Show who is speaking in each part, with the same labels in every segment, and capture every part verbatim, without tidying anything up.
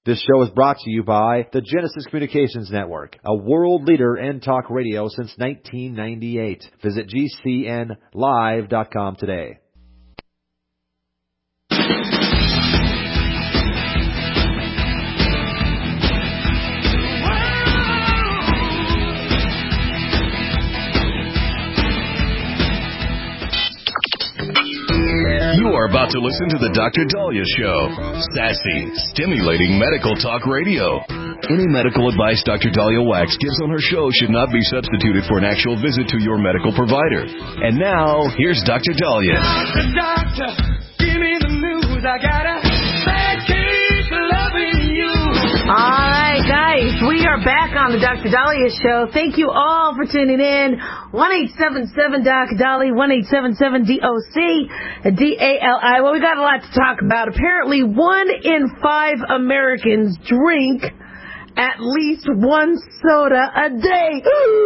Speaker 1: This show is brought to you by the Genesis Communications Network, a world leader in talk radio since nineteen ninety-eight. Visit G C N live dot com today.
Speaker 2: You are about to listen to the Doctor Daliah Show. Sassy, stimulating medical talk radio. Any medical advice Doctor Daliah Wax gives on her show should not be substituted for an actual visit to your medical provider. And now, here's Doctor Daliah. Doctor, doctor, give me the news. I got a bad case of loving you.
Speaker 3: All right, guys, we are back on the Doctor Daliah Show. Thank you all for tuning in. one eight seven seven D O C Dali, one eight seven seven D O C D A L I. Well, we got a lot to talk about. Apparently, one in five Americans drink at least one soda a day.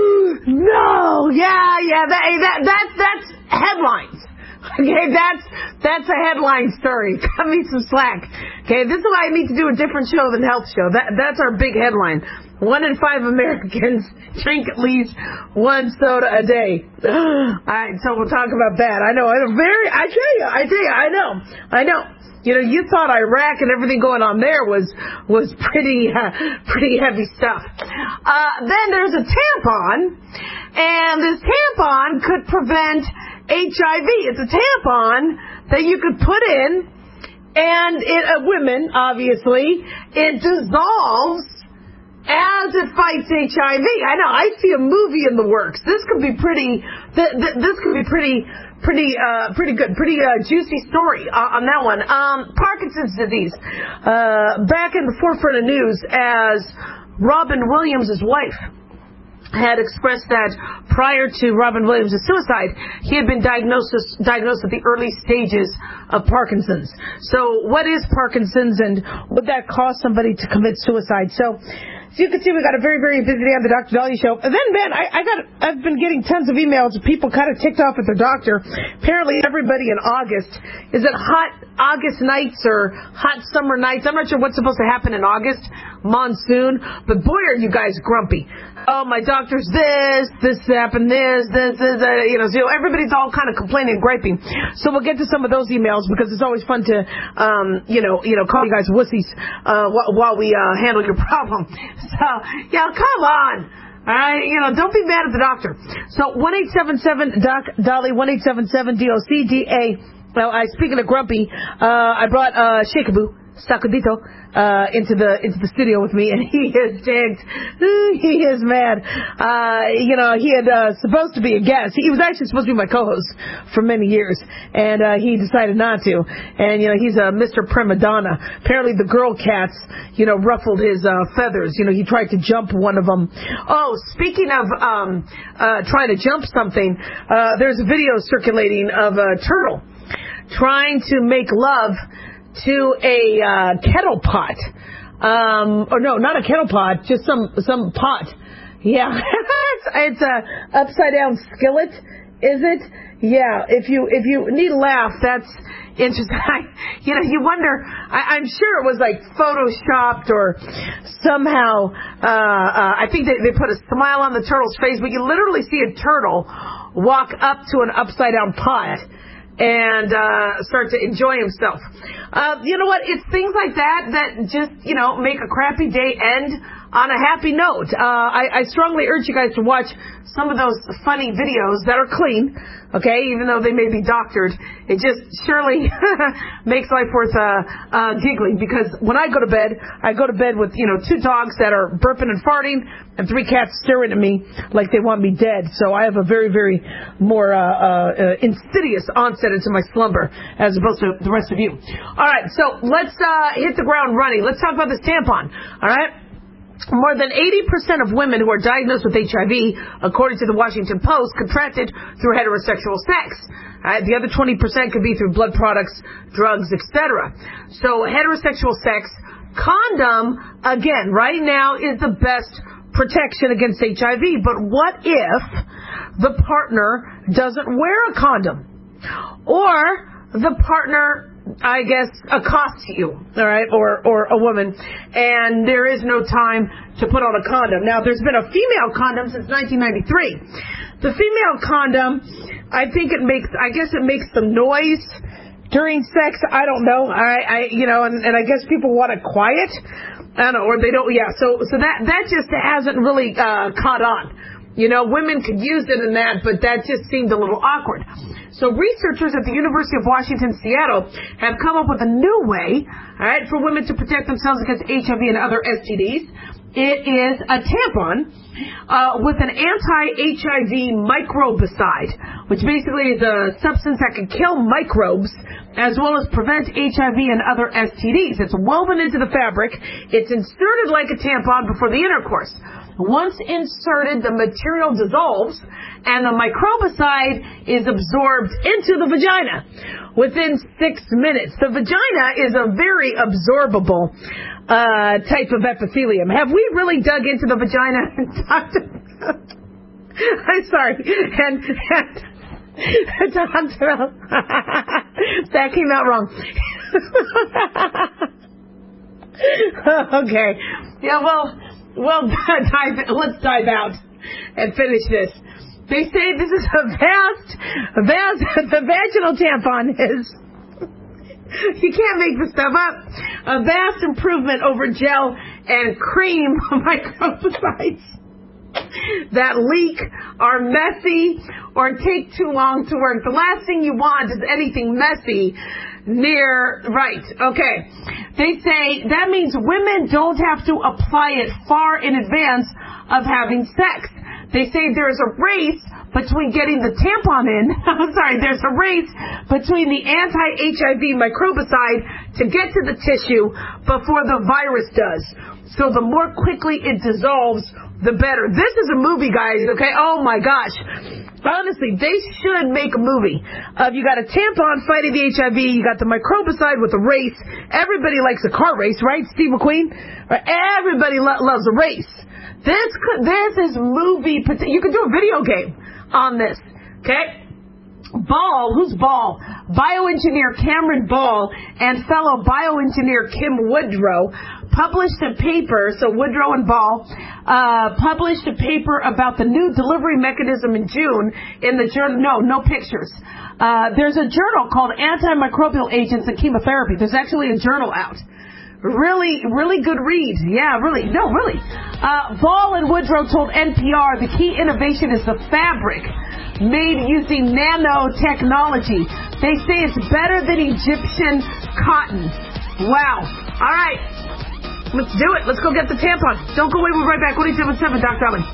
Speaker 3: No, yeah, yeah, that, that, that, that's headlines. Okay, that's that's a headline story. Cut me some slack. Okay, this is why I need to do a different show than Health Show. That that's our big headline. One in five Americans drink at least one soda a day. All right, so we'll talk about that. I know, I know, very. I tell you, I tell you, I know, I know. You know, you thought Iraq and everything going on there was was pretty uh, pretty heavy stuff. Uh, then there's a tampon, and this tampon could prevent H I V. It's a tampon that you could put in, and it, uh, women, obviously, it dissolves as it fights H I V. I know, I see a movie in the works. This could be pretty, th- th- this could be pretty, pretty, uh, pretty good, pretty, uh, juicy story uh, on that one. Um, Parkinson's disease, uh, back in the forefront of news as Robin Williams' wife had expressed that prior to Robin Williams' suicide, he had been diagnosed diagnosed with the early stages of Parkinson's. So what is Parkinson's, and would that cause somebody to commit suicide? So, so you can see we got a very, very busy day on the Doctor Daliah Show. And then, man, I, I got, I've been getting tons of emails of people kind of ticked off at their doctor. Apparently everybody in August, is it hot August nights or hot summer nights? I'm not sure what's supposed to happen in August, monsoon, but boy are you guys grumpy. Oh, my doctor's this, this happened, this, this, this, uh, you know, so everybody's all kind of complaining and griping. So we'll get to some of those emails because it's always fun to, um, you know, you know, call you guys wussies, uh, while, while we, uh, handle your problem. So, yeah, come on. All right, you know, don't be mad at the doctor. So, one eight seven seven D O C Dali, one eight seven seven D O C D A. Well, I, speaking of grumpy, uh, I brought, uh, Shakaboo, Sacudito, uh, into the, into the studio with me, and he is tagged. He is mad. Uh, you know, he had, uh, supposed to be a guest. He was actually supposed to be my co-host for many years, and, uh, he decided not to. And, you know, he's a Mister Prima Donna. Apparently the girl cats, you know, ruffled his, uh, feathers. You know, he tried to jump one of them. Oh, speaking of, um, uh, trying to jump something, uh, there's a video circulating of a turtle trying to make love to a uh, kettle pot. Um, or no, not a kettle pot, just some some pot. Yeah, it's, it's a upside down skillet, is it? Yeah. If you if you need a laugh, that's interesting. You know, you wonder. I, I'm sure it was like photoshopped or somehow. Uh, uh, I think they, they put a smile on the turtle's face, but you literally see a turtle walk up to an upside down pot and uh start to enjoy himself. Uh, you know what? It's things like that that just, you know, make a crappy day end on a happy note. Uh, I, I strongly urge you guys to watch some of those funny videos that are clean, okay, even though they may be doctored. It just surely makes life worth uh, uh, giggling, because when I go to bed, I go to bed with, you know, two dogs that are burping and farting and three cats staring at me like they want me dead. So I have a very, very more uh, uh, insidious onset into my slumber as opposed to the rest of you. All right, so let's uh, hit the ground running. Let's talk about this tampon, all right? More than eighty percent of women who are diagnosed with H I V, according to the Washington Post, contracted through heterosexual sex. Uh, the other twenty percent could be through blood products, drugs, et cetera. So heterosexual sex, condom, again, right now is the best protection against H I V. But what if the partner doesn't wear a condom? Or the partner I guess, accosts you, all right, or, or a woman, and there is no time to put on a condom. Now, there's been a female condom since nineteen ninety-three. The female condom, I think it makes, I guess it makes some noise during sex. I don't know. I, I you know, and, and I guess people want it quiet. I don't know, or they don't, yeah, so, so that, that just hasn't really, uh, caught on. You know, women could use it in that, but that just seemed a little awkward. So researchers at the University of Washington, Seattle, have come up with a new way, all right, for women to protect themselves against H I V and other S T Ds. It is a tampon uh, with an anti-H I V microbicide, which basically is a substance that can kill microbes as well as prevent H I V and other S T Ds. It's woven into the fabric. It's inserted like a tampon before the intercourse. Once inserted, the material dissolves, and the microbicide is absorbed into the vagina within six minutes. The vagina is a very absorbable uh, type of epithelium. Have we really dug into the vagina and talked about... I'm sorry. And... and talked about... that came out wrong. Okay. Yeah, well... Well, dive, let's dive out and finish this. They say this is a vast, vast, the vaginal tampon is, you can't make this stuff up, a vast improvement over gel and cream microbicides that leak, are messy, or take too long to work. The last thing you want is anything messy near, right, okay. They say that means women don't have to apply it far in advance of having sex. They say there's a race between getting the tampon in, I'm sorry, there's a race between the anti-H I V microbicide to get to the tissue before the virus does. So the more quickly it dissolves, the better. This is a movie, guys, okay? Oh my gosh. Honestly, they should make a movie of you got a tampon fighting the H I V, you got the microbicide with a race. Everybody likes a car race, right, Steve McQueen? Everybody lo- loves a race. This could, this is movie, you could do a video game on this, okay? Ball, who's Ball? Bioengineer Cameron Ball and fellow bioengineer Kim Woodrow published a paper, so Woodrow and Ball, uh, published a paper about the new delivery mechanism in June in the journal, no, no pictures. Uh, there's a journal called Antimicrobial Agents and Chemotherapy. There's actually a journal out. Really, really good read. Yeah, really. No, really. Uh, Ball and Woodrow told N P R the key innovation is the fabric made using nanotechnology. They say it's better than Egyptian cotton. Wow. All right. Let's do it. Let's go get the tampon. Don't go away. We'll be right back. one eight seven seven, Doc Darling.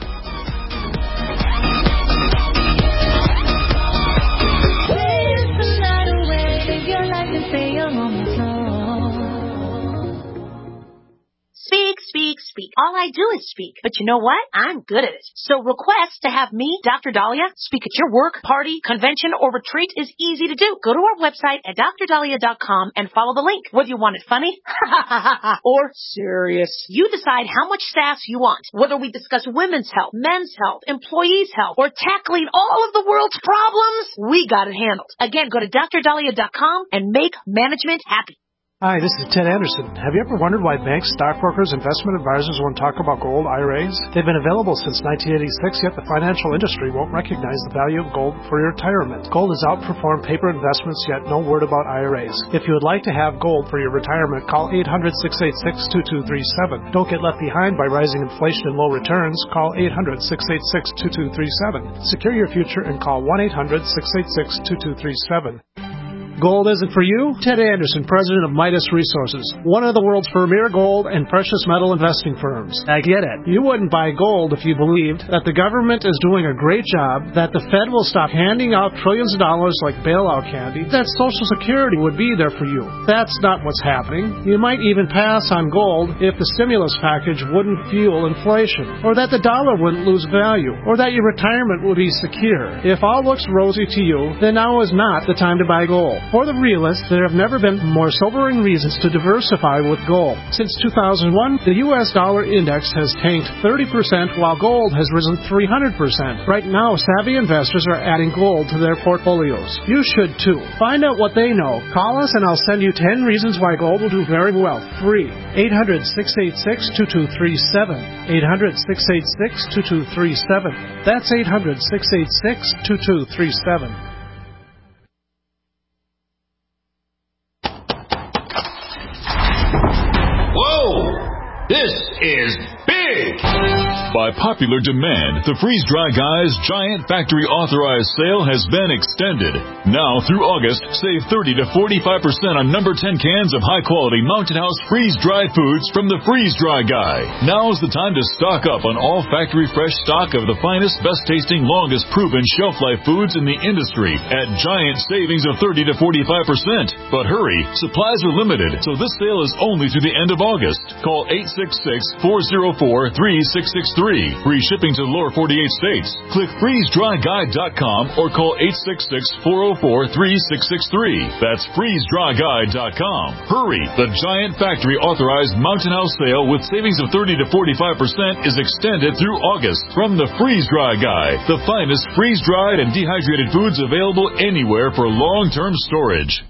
Speaker 4: Speak, speak, speak. All I do is speak. But you know what? I'm good at it. So request to have me, Doctor Dahlia, speak at your work, party, convention, or retreat is easy to do. Go to our website at dr dahlia dot com and follow the link. Whether you want it funny or serious, you decide how much sass you want. Whether we discuss women's health, men's health, employees' health, or tackling all of the world's problems, we got it handled. Again, go to dr dahlia dot com and make management happy.
Speaker 5: Hi, this is Ted Anderson. Have you ever wondered why banks, stockbrokers, investment advisors won't talk about gold I R As? They've been available since nineteen eighty-six, yet the financial industry won't recognize the value of gold for your retirement. Gold has outperformed paper investments, yet no word about I R As. If you would like to have gold for your retirement, call eight hundred, six eight six, two two three seven. Don't get left behind by rising inflation and low returns. Call eight hundred, six eight six, two two three seven. Secure your future and call one eight hundred, six eight six, two two three seven. Gold isn't for you? Ted Anderson, president of Midas Resources, one of the world's premier gold and precious metal investing firms. I get it. You wouldn't buy gold if you believed that the government is doing a great job, that the Fed will stop handing out trillions of dollars like bailout candy, that Social Security would be there for you. That's not what's happening. You might even pass on gold if the stimulus package wouldn't fuel inflation, or that the dollar wouldn't lose value, or that your retirement would be secure. If all looks rosy to you, then now is not the time to buy gold. For the realist, there have never been more sobering reasons to diversify with gold. Since two thousand one, the U S dollar index has tanked thirty percent while gold has risen three hundred percent. Right now, savvy investors are adding gold to their portfolios. You should too. Find out what they know. Call us and I'll send you ten reasons why gold will do very well. Free. eight hundred, six eight six, two two three seven. eight hundred, six eight six, two two three seven. That's eight hundred, six eight six, two two three seven.
Speaker 2: Whoa! This is big! By popular demand, the Freeze Dry Guys Giant Factory Authorized Sale has been extended. Now through August, save thirty to forty-five percent on number ten cans of high-quality Mountain House freeze-dried foods from the Freeze Dry Guy. Now is the time to stock up on all factory fresh stock of the finest, best-tasting, longest-proven shelf-life foods in the industry at giant savings of thirty to forty-five percent. But hurry, supplies are limited, so this sale is only through the end of August. Call eight six six, four oh four, three six six three. Free shipping to the lower forty-eight states. Click freeze dry guide dot com or call eight six six, four oh four, three six six three. That's freeze dry guide dot com. Hurry! The Giant Factory Authorized Mountain House Sale with savings of thirty to forty-five percent is extended through August from the Freeze Dry Guy, the finest freeze-dried and dehydrated foods available anywhere for long-term storage.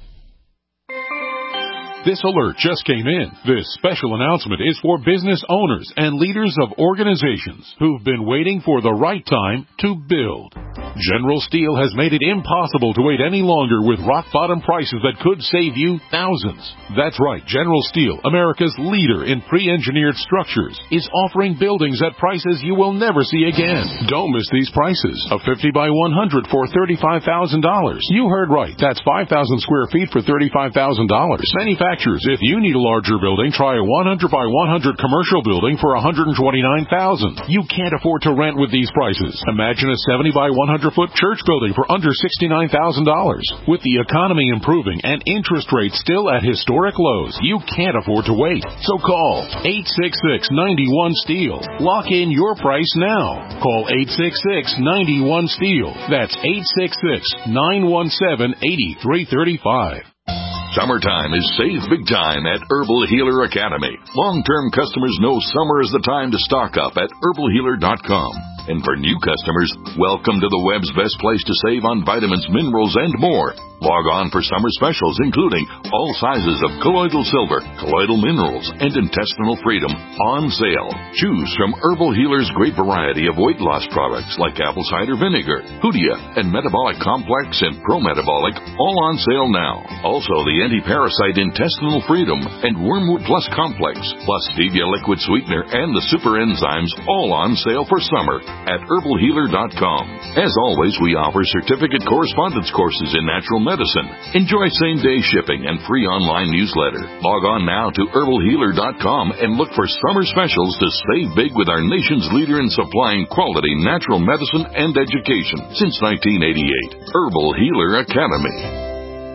Speaker 6: This alert just came in. This special announcement is for business owners and leaders of organizations who've been waiting for the right time to build. General Steel has made it impossible to wait any longer with rock-bottom prices that could save you thousands. That's right, General Steel, America's leader in pre-engineered structures, is offering buildings at prices you will never see again. Don't miss these prices. A fifty by one hundred for thirty-five thousand dollars. You heard right. That's five thousand square feet for thirty-five thousand dollars. Manufacturers, if you need a larger building, try a one hundred by one hundred commercial building for one hundred twenty-nine thousand dollars. You can't afford to rent with these prices. Imagine a seventy by one hundred foot church building for under sixty-nine thousand dollars. With the economy improving and interest rates still at historic lows, you can't afford to wait. So call eight six six, nine one, STEEL. Lock in your price now. Call eight six six, nine one, STEEL. That's eight six six, nine one seven, eight three three five.
Speaker 2: Summertime is save big time at Herbal Healer Academy. Long-term customers know summer is the time to stock up at herbal healer dot com. And for new customers, welcome to the web's best place to save on vitamins, minerals, and more. Log on for summer specials, including all sizes of colloidal silver, colloidal minerals, and intestinal freedom on sale. Choose from Herbal Healer's great variety of weight loss products like apple cider vinegar, Hoodia, and Metabolic Complex and Pro-Metabolic, all on sale now. Also, the anti-parasite intestinal freedom and Wormwood Plus Complex, plus Stevia liquid sweetener and the super enzymes, all on sale for summer at herbal healer dot com. As always, we offer certificate correspondence courses in natural medicine. Enjoy same-day shipping and free online newsletter. Log on now to herbal healer dot com and look for summer specials to save big with our nation's leader in supplying quality natural medicine and education since nineteen eighty-eight. Herbal Healer Academy.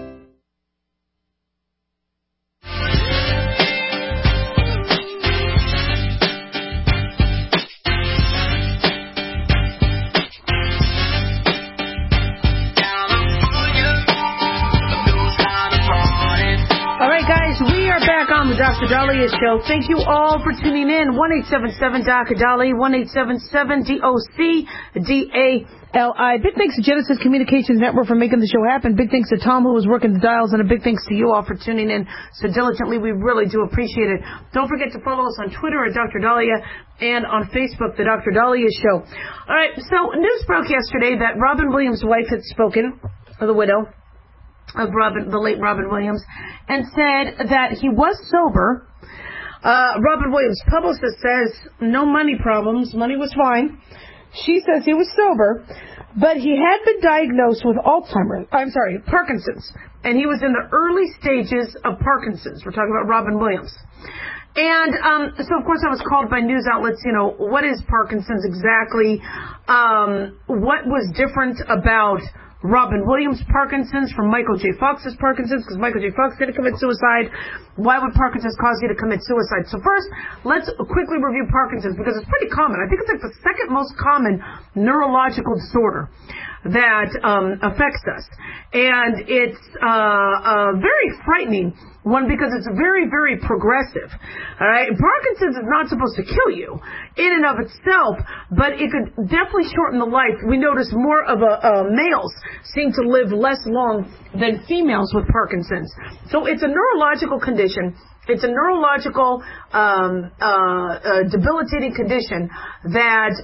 Speaker 3: The Doctor Daliah Show. Thank you all for tuning in. one eight seven seven, D O C, Dali, one eight seven seven, D O C, D A L I. Big thanks to Genesis Communications Network for making the show happen. Big thanks to Tom, who was working the dials, and a big thanks to you all for tuning in so diligently. We really do appreciate it. Don't forget to follow us on Twitter at Doctor Daliah and on Facebook, The Doctor Daliah Show. All right, so news broke yesterday that Robin Williams' wife had spoken, or the widow of Robin, the late Robin Williams, and said that he was sober. Uh, Robin Williams' publicist says no money problems, money was fine. She says he was sober, but he had been diagnosed with Alzheimer's, I'm sorry, Parkinson's, and he was in the early stages of Parkinson's. We're talking about Robin Williams. And um, so, of course, I was called by news outlets, you know, what is Parkinson's exactly? Um, what was different about Robin Williams' Parkinson's from Michael J. Fox's Parkinson's, because Michael J. Fox didn't commit suicide. Why would Parkinson's cause you to commit suicide? So first, let's quickly review Parkinson's, because it's pretty common. I think it's like the second most common neurological disorder. that um, affects us. And it's uh, uh, very frightening one because it's very, very progressive. All right, Parkinson's is not supposed to kill you in and of itself, but it could definitely shorten the life. We notice more of a, uh, males seem to live less long than females with Parkinson's. So it's a neurological condition. It's a neurological um, uh, uh, debilitating condition that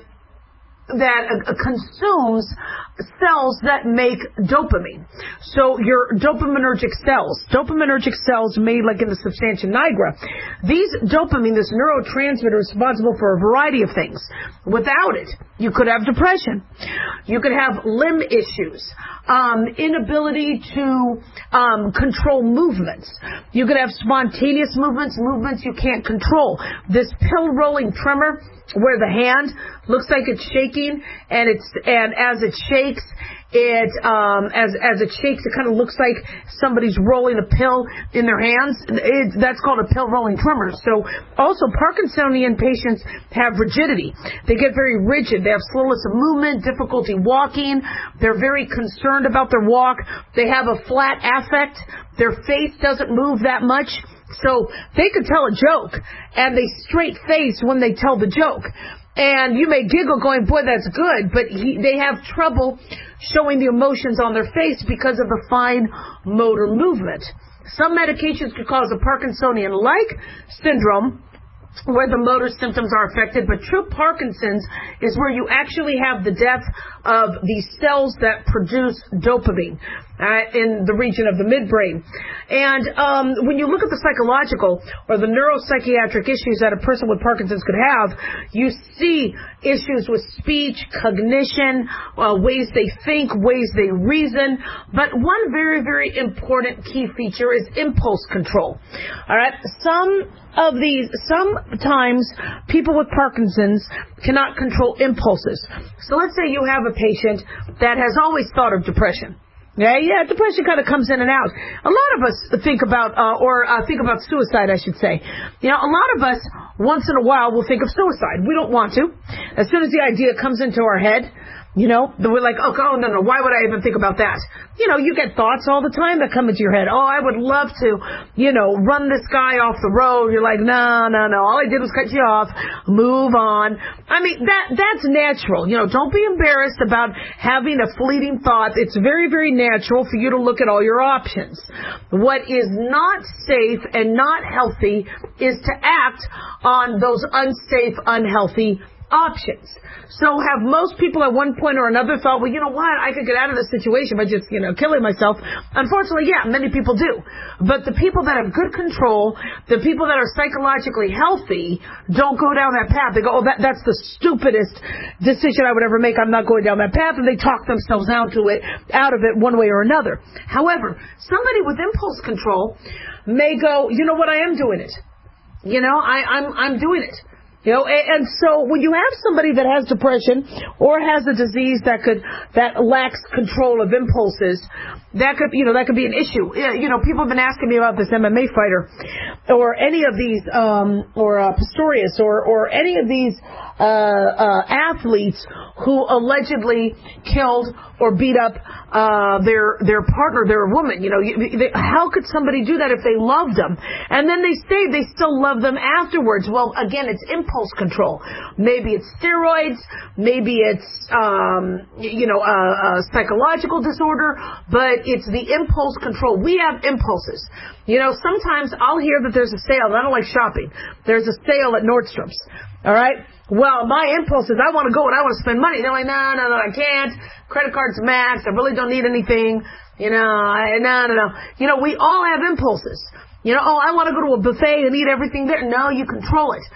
Speaker 3: that uh, consumes cells that make dopamine. So your dopaminergic cells, dopaminergic cells made like in the substantia nigra, these dopamine, this neurotransmitter, is responsible for a variety of things. Without it, you could have depression. You could have limb issues, um, inability to um, control movements. You could have spontaneous movements, movements you can't control. This pill-rolling tremor, where the hand looks like it's shaking, and it's and as it shakes, it um, as as it shakes, it kind of looks like somebody's rolling a pill in their hands. It, that's called a pill rolling tremor. So also Parkinsonian patients have rigidity. They get very rigid. They have slowness of movement, difficulty walking. They're very concerned about their walk. They have a flat affect. Their face doesn't move that much. So they could tell a joke, and they straight face when they tell the joke. And you may giggle going, boy, that's good, but he, they have trouble showing the emotions on their face because of the fine motor movement. Some medications could cause a Parkinsonian-like syndrome, where the motor symptoms are affected, but true Parkinson's is where you actually have the death of the cells that produce dopamine uh, in the region of the midbrain. And um, when you look at the psychological or the neuropsychiatric issues that a person with Parkinson's could have, you see issues with speech, cognition, uh, ways they think, ways they reason. But one very, very important key feature is impulse control. All right, some of these, sometimes people with Parkinson's cannot control impulses. So let's say you have a patient that has always thought of depression. Yeah, yeah, depression kind of comes in and out. A lot of us think about, uh, or uh, think about suicide, I should say. You know, a lot of us, once in a while, will think of suicide. We don't want to. As soon as the idea comes into our head, you know, we're like, oh, oh, no, no, why would I even think about that? You know, you get thoughts all the time that come into your head. Oh, I would love to, you know, run this guy off the road. You're like, no, no, no, all I did was cut you off. Move on. I mean, that that's natural. You know, don't be embarrassed about having a fleeting thought. It's very, very natural for you to look at all your options. What is not safe and not healthy is to act on those unsafe, unhealthy options. So have most people at one point or another thought, well, you know what, I could get out of this situation by just, you know, killing myself? Unfortunately, yeah, many people do. But the people that have good control, the people that are psychologically healthy, don't go down that path. They go, oh, that, that's the stupidest decision I would ever make. I'm not going down that path. And they talk themselves out to it, out of it one way or another. However, somebody with impulse control may go, you know what, I am doing it. You know, I, I'm, I'm doing it. You know, and so when you have somebody that has depression or has a disease that could, that lacks control of impulses, that could, you know, that could be an issue. You know, people have been asking me about this M M A fighter or any of these, um, or uh, Pistorius or, or any of these, uh, uh, athletes who allegedly killed or beat up, uh, their, their partner, their woman. You know, they, how could somebody do that if they loved them? And then they say they still love them afterwards. Well, again, it's impulse control. Maybe it's steroids, maybe it's, um, you know, a, a psychological disorder, but it's the impulse control. We have impulses. You know, sometimes I'll hear that there's a sale, and I don't like shopping. There's a sale at Nordstrom's. All right? Well, my impulse is I want to go and I want to spend money. They're like, no, no, no, I can't. Credit card's maxed. I really don't need anything. You know, I, no, no, no. You know, we all have impulses. You know, oh, I want to go to a buffet and eat everything there. No, you control it.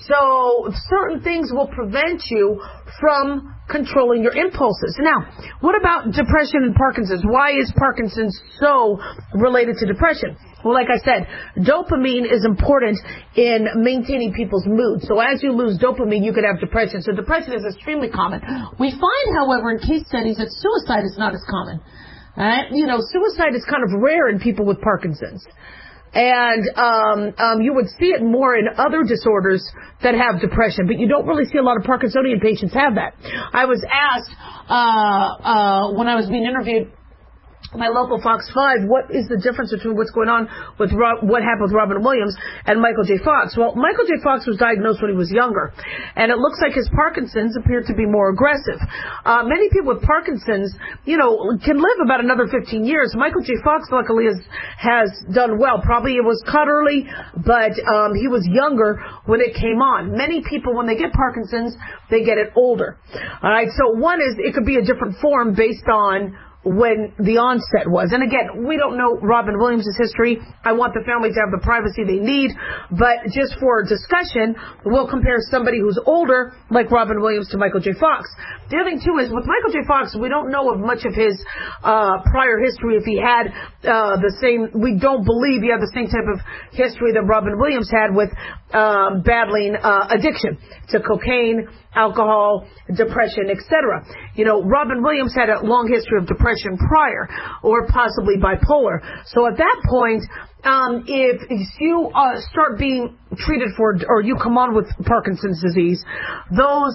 Speaker 3: So certain things will prevent you from controlling your impulses. Now, what about depression and Parkinson's? Why is Parkinson's so related to depression? Well, like I said, dopamine is important in maintaining people's mood. So as you lose dopamine, you could have depression. So depression is extremely common. We find, however, in case studies that suicide is not as common. Uh, you know, suicide is kind of rare in people with Parkinson's. And um, um, you would see it more in other disorders that have depression, but you don't really see a lot of Parkinsonian patients have that. I was asked uh, uh, when I was being interviewed, my local Fox five, what is the difference between what's going on with Rob, what happened with Robin Williams and Michael J. Fox? Well, Michael J. Fox was diagnosed when he was younger, and it looks like his Parkinson's appeared to be more aggressive. Uh, many people with Parkinson's, you know, can live about another fifteen years. Michael J. Fox, luckily, has, has done well. Probably it was caught early, but um, he was younger when it came on. Many people, when they get Parkinson's, they get it older. All right, so one is it could be a different form based on when the onset was. And again, we don't know Robin Williams' history. I want the family to have the privacy they need, but just for discussion, we'll compare somebody who's older, like Robin Williams, to Michael J. Fox. The other thing, too, is with Michael J. Fox, we don't know of much of his uh, prior history. If he had uh, the same, we don't believe he had the same type of history that Robin Williams had with um, battling uh, addiction to cocaine, alcohol, depression, et cetera. You know, Robin Williams had a long history of depression prior, or possibly bipolar. So at that point, um, if, if you uh, start being treated for, or you come on with Parkinson's disease, those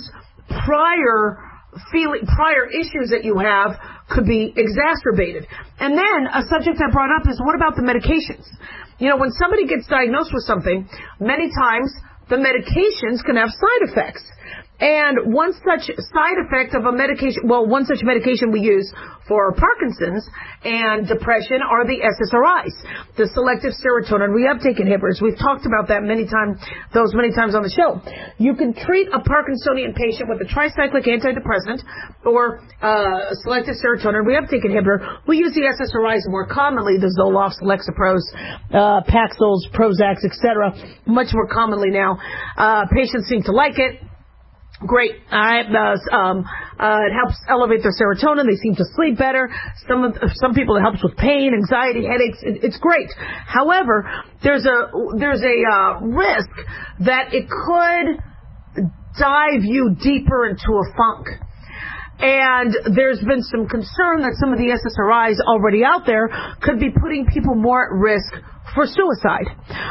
Speaker 3: prior feeling, prior issues that you have could be exacerbated. And then a subject I brought up is, what about the medications? You know, when somebody gets diagnosed with something, many times the medications can have side effects. And one such side effect of a medication, well, one such medication we use for Parkinson's and depression are the S S R Is, the selective serotonin reuptake inhibitors. We've talked about that many times, those many times on the show. You can treat a Parkinsonian patient with a tricyclic antidepressant or uh, selective serotonin reuptake inhibitor. We use the S S R Is more commonly, the Zolofts, Lexapros, uh, Paxils, Prozacs, et cetera, much more commonly now. Uh, patients seem to like it. Great. All right. Uh, um, uh, it helps elevate their serotonin. They seem to sleep better. Some of, some people, it helps with pain, anxiety, headaches. It, it's great. However, there's a there's a uh, risk that it could dive you deeper into a funk. And there's been some concern that some of the S S R Is already out there could be putting people more at risk for suicide.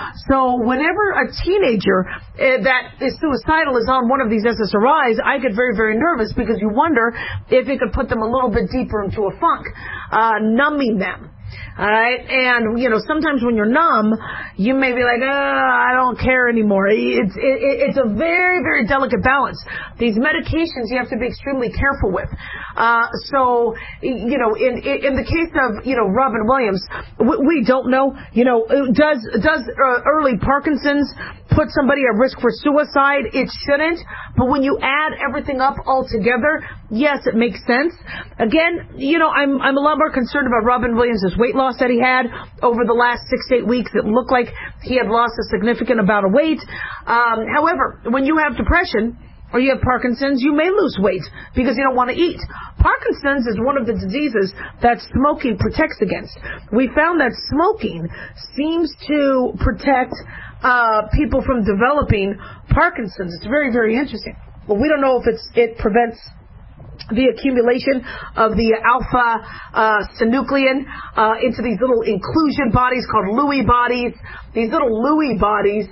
Speaker 3: So whenever a teenager uh, that is suicidal is on one of these S S R Is, I get very, very nervous, because you wonder if it could put them a little bit deeper into a funk, uh, numbing them. All right, and you know, sometimes when you're numb, you may be like, oh, I don't care anymore. It's it, it's a very, very delicate balance. These medications you have to be extremely careful with. Uh, so, you know, in in the case of you know Robin Williams, we, we don't know. You know, does does uh, early Parkinson's put somebody at risk for suicide? It shouldn't. But when you add everything up all together, yes, it makes sense. Again, you know, I'm I'm a lot more concerned about Robin Williams' weight loss that he had over the last six to eight weeks. It looked like he had lost a significant amount of weight. Um, however, when you have depression or you have Parkinson's, you may lose weight because you don't want to eat. Parkinson's is one of the diseases that smoking protects against. We found that smoking seems to protect uh, people from developing Parkinson's. It's very, very interesting. Well, we don't know if it's it prevents the accumulation of the alpha uh, synuclein uh, into these little inclusion bodies called Lewy bodies. These little Lewy bodies,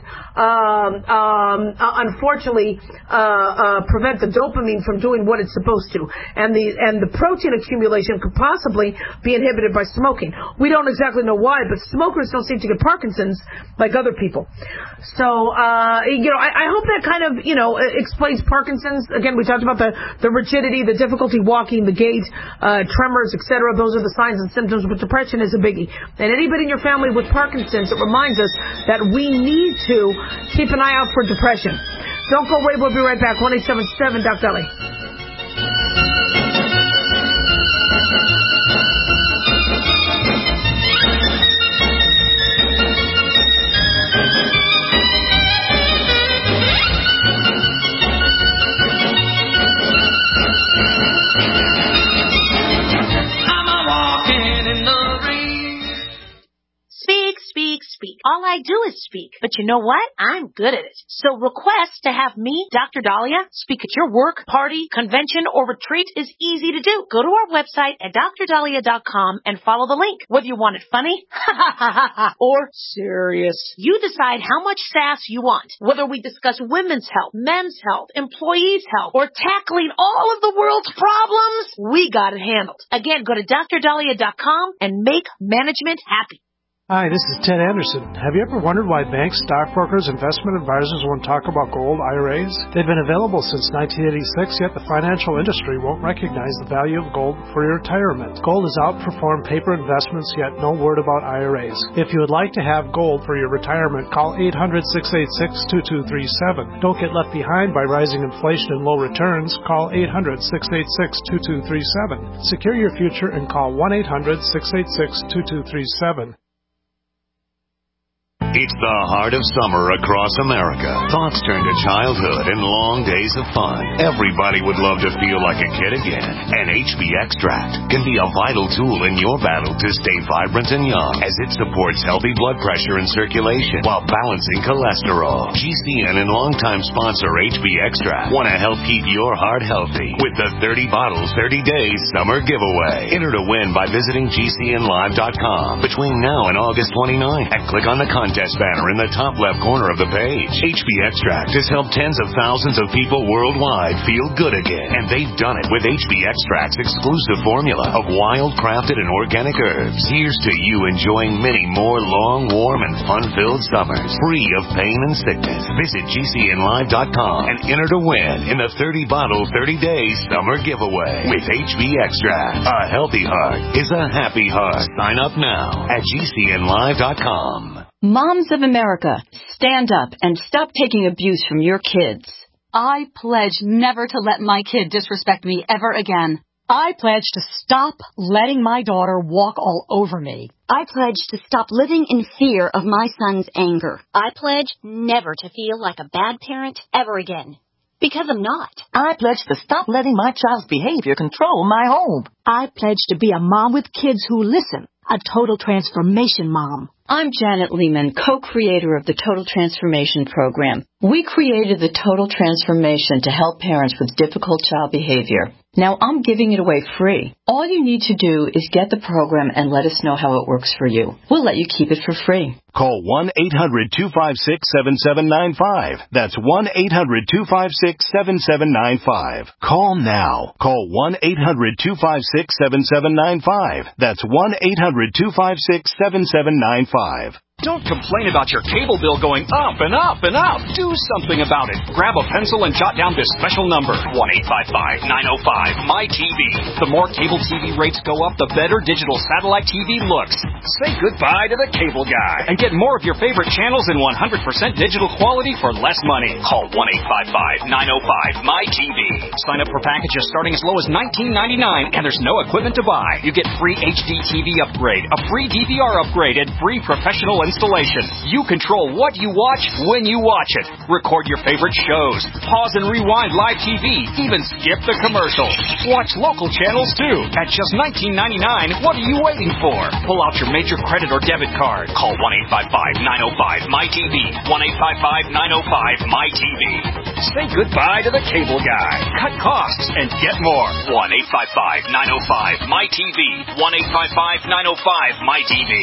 Speaker 3: um, um, uh, unfortunately, uh, uh, prevent the dopamine from doing what it's supposed to, and the and the protein accumulation could possibly be inhibited by smoking. We don't exactly know why, but smokers don't seem to get Parkinson's like other people. So, uh, you know, I, I hope that kind of you know explains Parkinson's. Again, we talked about the the rigidity, the difficulty walking, the gait, uh, tremors, et cetera. Those are the signs and symptoms. But depression is a biggie, and anybody in your family with Parkinson's, it reminds us that we need to keep an eye out for depression. Don't go away. We'll be right back. one eight seven seven Doc Dali.
Speaker 4: Speak, speak, speak. All I do is speak. But you know what? I'm good at it. So request to have me, Doctor Dahlia, speak at your work, party, convention, or retreat is easy to do. Go to our website at dr dahlia dot com and follow the link. Whether you want it funny, or serious, you decide how much sass you want. Whether we discuss women's health, men's health, employees' health, or tackling all of the world's problems, we got it handled. Again, go to dr dahlia dot com and make management happy.
Speaker 5: Hi, this is Ted Anderson. Have you ever wondered why banks, stockbrokers, investment advisors won't talk about gold I R As? They've been available since nineteen eighty-six, yet the financial industry won't recognize the value of gold for your retirement. Gold has outperformed paper investments, yet no word about I R As. If you would like to have gold for your retirement, call eight hundred, six eight six, two two three seven. Don't get left behind by rising inflation and low returns. Call eight hundred, six eight six, two two three seven. Secure your future and call one eight hundred, six eight six, two two three seven.
Speaker 2: It's the heart of summer across America. Thoughts turn to childhood and long days of fun. Everybody would love to feel like a kid again. And H B Extract can be a vital tool in your battle to stay vibrant and young, as it supports healthy blood pressure and circulation while balancing cholesterol. G C N and longtime sponsor H B Extract want to help keep your heart healthy with the thirty bottles, thirty days summer giveaway. Enter to win by visiting G C N live dot com between now and August twenty-ninth and click on the contest banner in the top left corner of the page. H B Extract has helped tens of thousands of people worldwide feel good again, and they've done it with H B Extract's exclusive formula of wild, crafted, and organic herbs. Here's to you enjoying many more long, warm, and fun-filled summers, free of pain and sickness. Visit G C N live dot com and enter to win in the thirty bottle, thirty days summer giveaway with H B Extract. A healthy heart is a happy heart. Sign up now at G C N live dot com.
Speaker 7: Moms of America, stand up and stop taking abuse from your kids.
Speaker 8: I pledge never to let my kid disrespect me ever again. I pledge to stop letting my daughter walk all over me.
Speaker 9: I pledge to stop living in fear of my son's anger.
Speaker 10: I pledge never to feel like a bad parent ever again. Because I'm not.
Speaker 11: I pledge to stop letting my child's behavior control my home.
Speaker 12: I pledge to be a mom with kids who listen. A total transformation mom.
Speaker 7: I'm Janet Lehman, co-creator of the Total Transformation Program. We created the Total Transformation to help parents with difficult child behavior. Now I'm giving it away free. All you need to do is get the program and let us know how it works for you. We'll let you keep it for free.
Speaker 13: Call one eight hundred, two five six, seven seven nine five. That's one eight hundred, two five six, seven seven nine five. Call now. Call one eight hundred, two five six, seven seven nine five. That's one eight hundred, two five six, seven seven nine five.
Speaker 14: Don't complain about your cable bill going up and up and up. Do something about it. Grab a pencil and jot down this special number, one eight five five, nine oh five, M Y T V. The more cable T V rates go up, the better digital satellite T V looks. Say goodbye to the cable guy and get more of your favorite channels in one hundred percent digital quality for less money. Call one eight five five, nine oh five, M Y T V. Sign up for packages starting as low as nineteen ninety-nine, and there's no equipment to buy. You get free H D T V upgrade, a free D V R upgrade, and free professional installation. You control what you watch when you watch it. Record your favorite shows. Pause and rewind live T V. Even skip the commercials. Watch local channels too. At just nineteen ninety-nine, what are you waiting for? Pull out your major credit or debit card. Call one eight five five, nine oh five, M Y T V. one eight five five, nine oh five, M Y T V. Say goodbye to the cable guy. Cut costs and get more. one eight five five, nine oh five, M Y T V. one eight five five, nine oh five, M Y T V.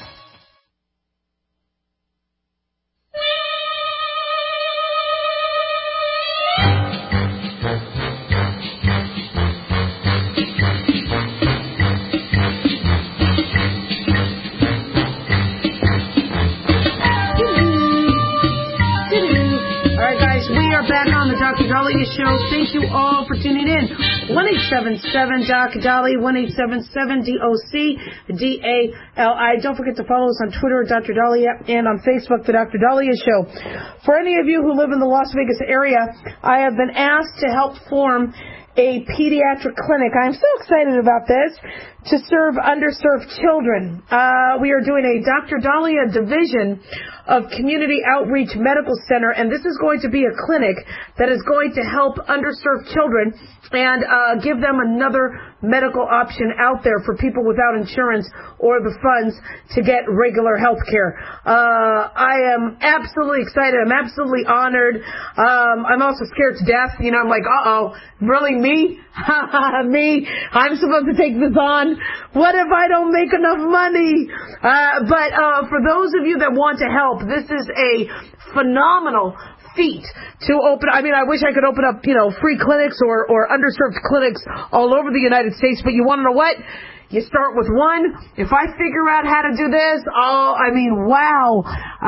Speaker 3: Back on the Doctor Dahlia Show. Thank you all for tuning in. one eight seven seven, D O C, Dahlia, one eight seven seven, D O C, D A L I. Don't forget to follow us on Twitter at Doctor Dahlia and on Facebook, The Doctor Dahlia Show. For any of you who live in the Las Vegas area, I have been asked to help form a pediatric clinic. I'm so excited about this, to serve underserved children. Uh, we are doing a Doctor Dahlia division of Community Outreach Medical Center, and this is going to be a clinic that is going to help underserved children. And uh, uh, give them another medical option out there for people without insurance or the funds to get regular health care. Uh, I am absolutely excited. I'm absolutely honored. Um, I'm also scared to death. You know, I'm like, uh-oh, really me? me? I'm supposed to take this on? What if I don't make enough money? Uh, but uh, for those of you that want to help, this is a phenomenal feat to open. I mean, I wish I could open up, you know, free clinics or, or underserved clinics all over the United States, but you want to know what? You start with one. If I figure out how to do this, oh, I mean, wow.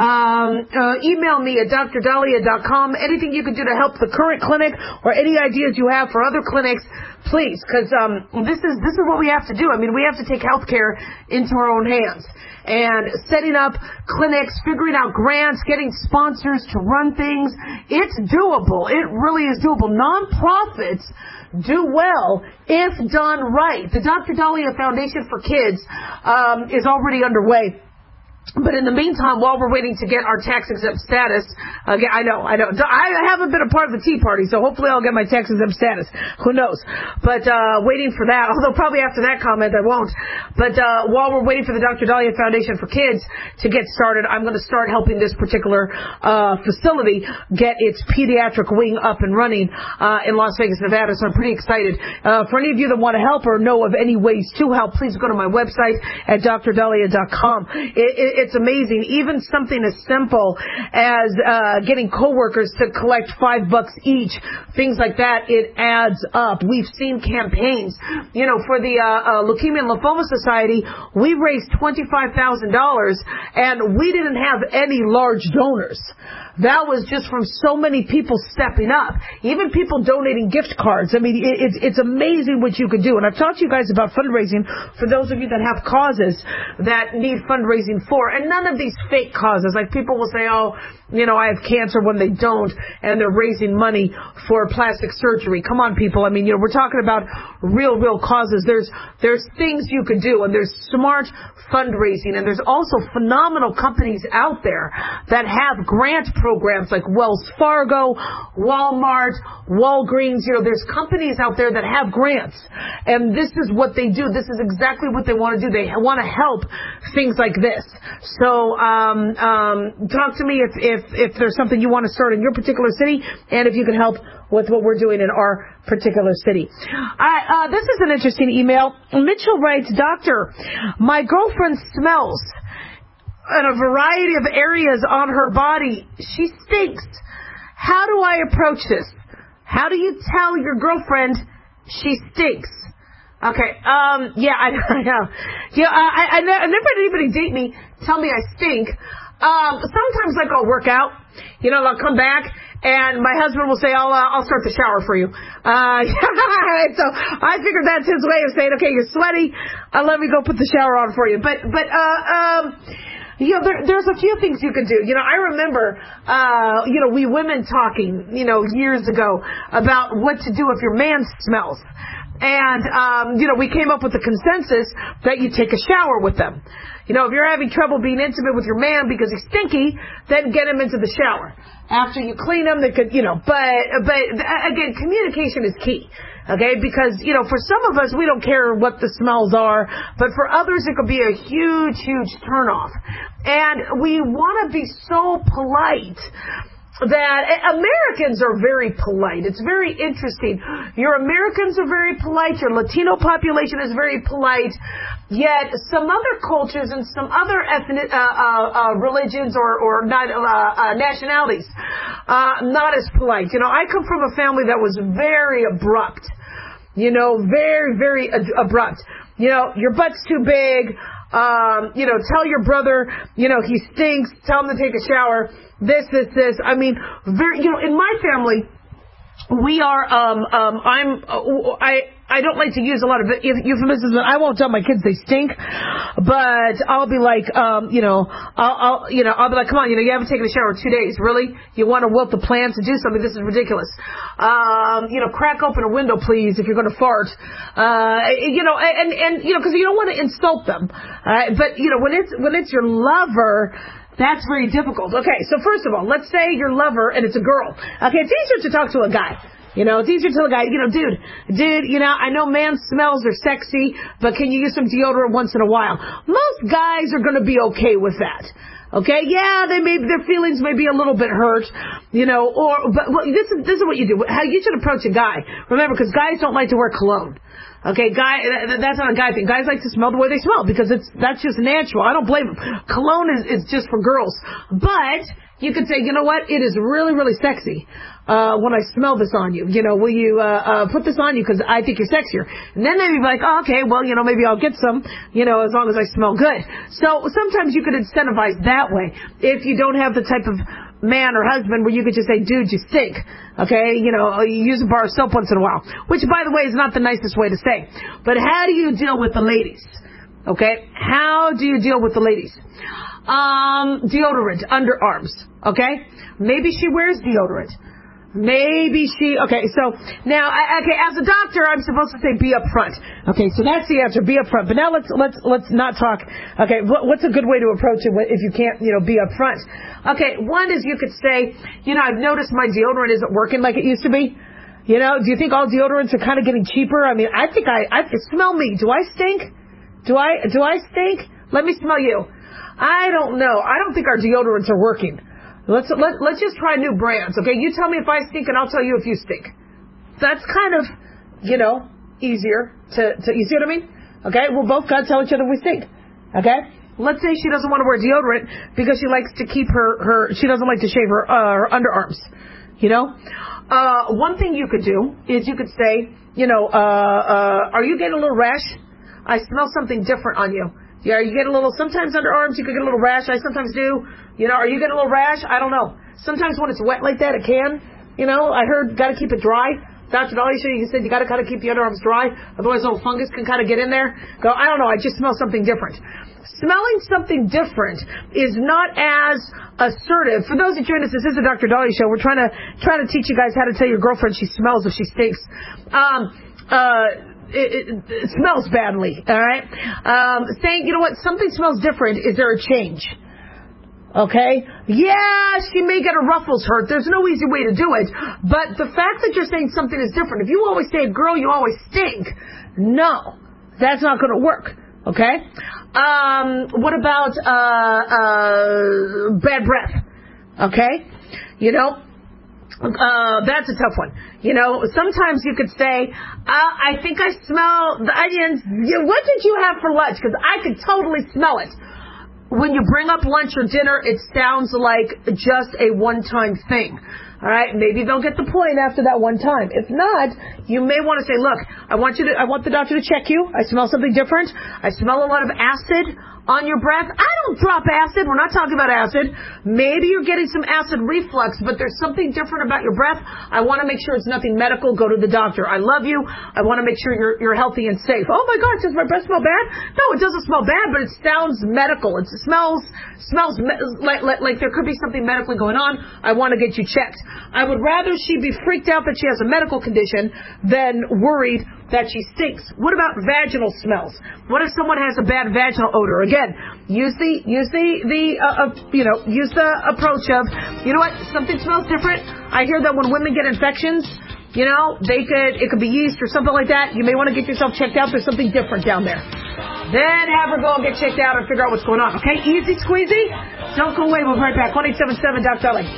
Speaker 3: Um, uh, email me at d r dahlia dot com. Anything you can do to help the current clinic or any ideas you have for other clinics, please, because um, this is this is what we have to do. I mean, we have to take healthcare into our own hands. And setting up clinics, figuring out grants, getting sponsors to run things, it's doable. It really is doable. Nonprofits do well if done right. The Doctor Dahlia Foundation for Kids um, is already underway. But in the meantime, while we're waiting to get our tax-exempt status, again, I know, I know, I haven't been a part of the Tea Party, so hopefully I'll get my tax-exempt status. Who knows? But uh waiting for that, although probably after that comment I won't. But uh while we're waiting for the Doctor Dahlia Foundation for Kids to get started, I'm going to start helping this particular uh facility get its pediatric wing up and running uh in Las Vegas, Nevada, so I'm pretty excited. Uh for any of you that want to help or know of any ways to help, please go to my website at d r dahlia dot com. It, it, It's amazing. Even something as simple as uh getting coworkers to collect five bucks each, things like that, it adds up. We've seen campaigns. You know, for the uh, uh Leukemia and Lymphoma Society, we raised twenty-five thousand dollars, and we didn't have any large donors. That was just from so many people stepping up. Even people donating gift cards. I mean, it, it's, it's amazing what you could do. And I've talked to you guys about fundraising for those of you that have causes that need fundraising for. And none of these fake causes. Like people will say, oh, you know, I have cancer when they don't, and they're raising money for plastic surgery. Come on, people. I mean, you know, we're talking about real, real causes. There's, there's things you could do, and there's smart fundraising, and there's also phenomenal companies out there that have grant programs like Wells Fargo, Walmart, Walgreens. You know, there's companies out there that have grants, and this is what they do. This is exactly what they want to do. They want to help things like this. So, um, um, talk to me if, if, if there's something you want to start in your particular city, and if you can help with what we're doing in our particular city. I, uh, this is an interesting email. Mitchell writes, Doctor, my girlfriend smells in a variety of areas on her body. She stinks. How do I approach this? How do you tell your girlfriend she stinks? Okay, um, yeah, I, I know. Yeah, I, I, I never had anybody date me, tell me I stink. Um, sometimes, like, I'll work out. You know, I'll come back, and my husband will say, I'll, uh, I'll start the shower for you. Uh, so I figured that's his way of saying, okay, you're sweaty, uh, let me go put the shower on for you. But, but, uh, um, you know, there, there's a few things you can do. You know, I remember, uh, you know, we women talking, you know, years ago about what to do if your man smells. And, um, you know, we came up with the consensus that you take a shower with them. You know, if you're having trouble being intimate with your man because he's stinky, then get him into the shower. After you clean him, they could, you know, but, but again, communication is key. Okay, because, you know, for some of us, we don't care what the smells are, but for others, it could be a huge, huge turnoff. And we want to be so polite that Americans are very polite. It's very interesting. Your Americans are very polite. Your Latino population is very polite. Yet some other cultures and some other ethnic uh, uh, uh, religions or, or not, uh, uh, nationalities, uh, not as polite. You know, I come from a family that was very abrupt. You know, very, very ad- abrupt. You know, your butt's too big. Um, you know, tell your brother, you know, he stinks. Tell him to take a shower. This, this, this. I mean, very, you know, in my family, we are, um, um, I'm, uh, I, I don't like to use a lot of euphemisms. I won't tell my kids they stink, but I'll be like, um, you know, I'll, I'll, you know, I'll be like, come on, you know, you haven't taken a shower in two days, really? You want to wilt the plans to do something? This is ridiculous. Um, you know, crack open a window, please, if you're going to fart. Uh, you know, and, and, you know, because you don't want to insult them. Uh, but, you know, when it's, when it's your lover, that's very difficult. Okay, so first of all, let's say your lover, and it's a girl. Okay, it's easier to talk to a guy. You know, it's easier to tell a guy, you know, dude, dude, you know, I know man smells are sexy, but can you use some deodorant once in a while? Most guys are going to be okay with that. Okay, yeah, they may, their feelings may be a little bit hurt, you know, or, but well, this is, this is what you do. How you should approach a guy. Remember, because guys don't like to wear cologne. Okay, guy, that's not a guy thing. Guys like to smell the way they smell because it's, that's just natural. I don't blame them. Cologne is, is just for girls. But you could say, you know what? It is really, really sexy, uh, when I smell this on you. You know, will you, uh, uh, put this on you because I think you're sexier. And then they'd be like, oh, okay, well, you know, maybe I'll get some, you know, as long as I smell good. So sometimes you could incentivize that way if you don't have the type of man or husband where you could just say, dude, you stink. Okay, you know, you use a bar of soap once in a while, which, by the way, is not the nicest way to say. But how do you deal with the ladies? Okay, how do you deal with the ladies? Um, deodorant, underarms. Okay, maybe she wears deodorant. Maybe she, okay, so now, okay, as a doctor, I'm supposed to say be upfront. Okay, so that's the answer, be upfront. But now let's, let's, let's not talk, okay, what, what's a good way to approach it if you can't, you know, be upfront? Okay, one is you could say, you know, I've noticed my deodorant isn't working like it used to be. You know, do you think all deodorants are kind of getting cheaper? I mean, I think I, I, smell me. Do I stink? Do I, do I stink? Let me smell you. I don't know. I don't think our deodorants are working. Let's let, let's just try new brands, okay? You tell me if I stink, and I'll tell you if you stink. That's kind of, you know, easier to, to you see what I mean? Okay, we'll both gotta tell each other we stink. Okay? Let's say she doesn't want to wear deodorant because she likes to keep her, her she doesn't like to shave her, uh, her underarms. You know? Uh, one thing you could do is you could say, you know, uh, uh, are you getting a little rash? I smell something different on you. Yeah, you get a little, sometimes underarms you could get a little rash. I sometimes do. You know, are you getting a little rash? I don't know. Sometimes when it's wet like that, it can. You know, I heard got to keep it dry. Doctor Dolly said you got to kind of keep the underarms dry. Otherwise, a little fungus can kind of get in there. Go, I don't know. I just smell something different. Smelling something different is not as assertive. For those who join us, this is the Doctor Dolly Show. We're trying to, trying to teach you guys how to tell your girlfriend she smells if she stinks. Um, uh, It, it, it smells badly, all right? Um, saying, you know what, something smells different. Is there a change? Okay? Yeah, she may get her ruffles hurt. There's no easy way to do it. But the fact that you're saying something is different, if you always say, girl, you always stink, no, that's not going to work. Okay? Um, what about uh, uh, bad breath? Okay? You know? Uh, that's a tough one. You know, sometimes you could say, uh, I think I smell the onions. What did you have for lunch? Because I could totally smell it. When you bring up lunch or dinner, it sounds like just a one-time thing. All right? Maybe they'll get the point after that one time. If not, you may want to say, look, I want you to, I want the doctor to check you. I smell something different. I smell a lot of acid on your breath. I don't drop acid. We're not talking about acid. Maybe you're getting some acid reflux, but there's something different about your breath. I want to make sure it's nothing medical. Go to the doctor. I love you. I want to make sure you're, you're healthy and safe. Oh my God, does my breath smell bad? No, it doesn't smell bad, but it sounds medical. It smells, smells me- like, like, like there could be something medically going on. I want to get you checked. I would rather she be freaked out that she has a medical condition than worried that she stinks. What about vaginal smells? What if someone has a bad vaginal odor? Again, use the use the the uh, uh, you know use the approach of, you know what, something smells different. I hear that when women get infections, you know, they could it could be yeast or something like that. You may want to get yourself checked out. There's something different down there. Then have her go and get checked out and figure out what's going on. Okay, easy squeezy. Don't go away. We'll be right back. one eight seven seven Doc Dolly.